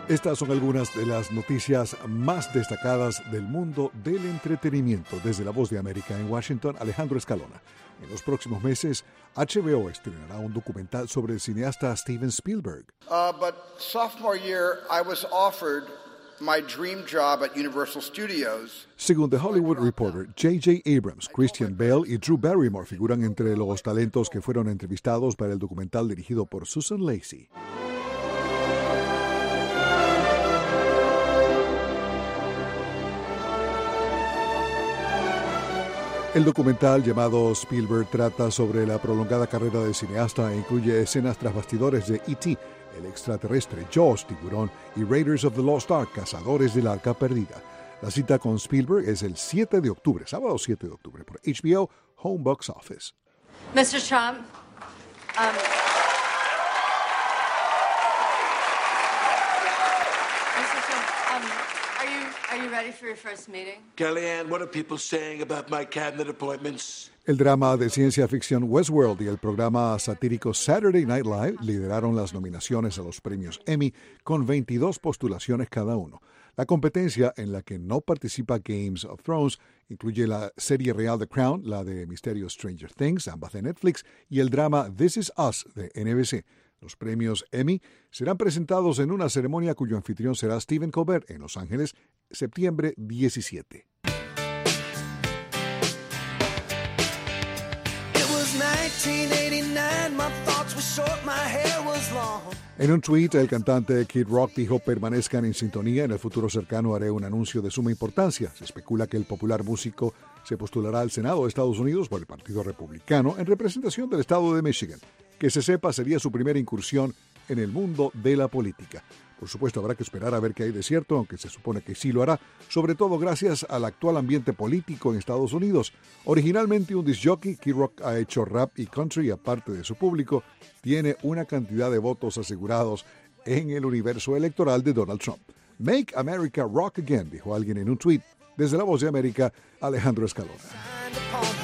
Estas son algunas de las noticias más destacadas del mundo del entretenimiento. Desde La Voz de América en Washington, Alejandro Escalona. En los próximos meses, HBO estrenará un documental sobre el cineasta Steven Spielberg. But sophomore year, I was offered my dream job at Universal Studios. Según The Hollywood Reporter, J.J. Abrams, Christian Bale y Drew Barrymore figuran entre los talentos que fueron entrevistados para el documental dirigido por Susan Lacy. El documental llamado Spielberg trata sobre la prolongada carrera del cineasta e incluye escenas tras bastidores de E.T., El extraterrestre, Jaws, Tiburón y Raiders of the Lost Ark, Cazadores del Arca Perdida. La cita con Spielberg es el 7 de octubre, sábado 7 de octubre, por HBO Home Box Office. Mr. Trump, Are you ready for your first meeting? Kellyanne, what are people saying about my cabinet appointments? El drama de ciencia ficción Westworld y el programa satírico Saturday Night Live lideraron las nominaciones a los premios Emmy con 22 postulaciones cada uno. La competencia, en la que no participa Games of Thrones, incluye la serie real The Crown, la de misterio Stranger Things, ambas de Netflix, y el drama This Is Us de NBC. Los premios Emmy serán presentados en una ceremonia cuyo anfitrión será Stephen Colbert en Los Ángeles, septiembre 17. En un tuit, el cantante Kid Rock dijo: permanezcan en sintonía, en el futuro cercano haré un anuncio de suma importancia. Se especula que el popular músico se postulará al Senado de Estados Unidos por el Partido Republicano en representación del estado de Michigan. Que se sepa, sería su primera incursión en el mundo de la política. Por supuesto, habrá que esperar a ver qué hay de cierto, aunque se supone que sí lo hará, sobre todo gracias al actual ambiente político en Estados Unidos. Originalmente un disc jockey, Kid Rock ha hecho rap y country, aparte de su público, tiene una cantidad de votos asegurados en el universo electoral de Donald Trump. Make America Rock Again, dijo alguien en un tweet. Desde La Voz de América, Alejandro Escalona.